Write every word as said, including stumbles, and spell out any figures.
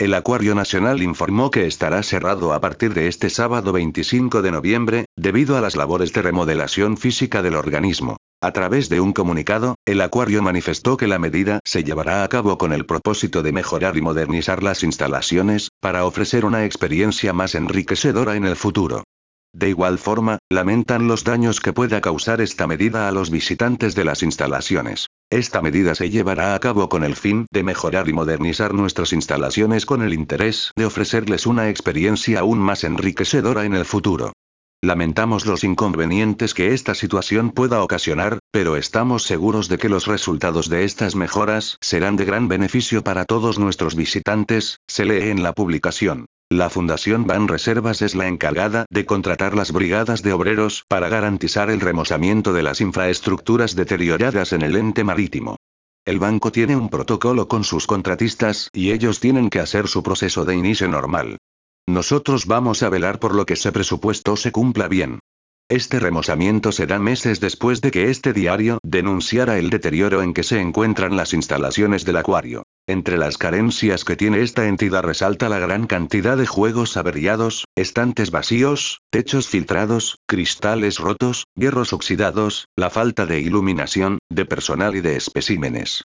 El Acuario Nacional informó que estará cerrado a partir de este sábado veinticinco de noviembre, debido a las labores de remodelación física del organismo. A través de un comunicado, el Acuario manifestó que la medida se llevará a cabo con el propósito de mejorar y modernizar las instalaciones, para ofrecer una experiencia más enriquecedora en el futuro. De igual forma, lamentan los daños que pueda causar esta medida a los visitantes de las instalaciones. Esta medida se llevará a cabo con el fin de mejorar y modernizar nuestras instalaciones con el interés de ofrecerles una experiencia aún más enriquecedora en el futuro. Lamentamos los inconvenientes que esta situación pueda ocasionar, pero estamos seguros de que los resultados de estas mejoras serán de gran beneficio para todos nuestros visitantes, se lee en la publicación. La Fundación Banreservas es la encargada de contratar las brigadas de obreros para garantizar el remozamiento de las infraestructuras deterioradas en el ente marítimo. El banco tiene un protocolo con sus contratistas y ellos tienen que hacer su proceso de inicio normal. Nosotros vamos a velar por lo que ese presupuesto se cumpla bien. Este remozamiento se da meses después de que este diario denunciara el deterioro en que se encuentran las instalaciones del acuario. Entre las carencias que tiene esta entidad resalta la gran cantidad de juegos averiados, estantes vacíos, techos filtrados, cristales rotos, hierros oxidados, la falta de iluminación, de personal y de especímenes.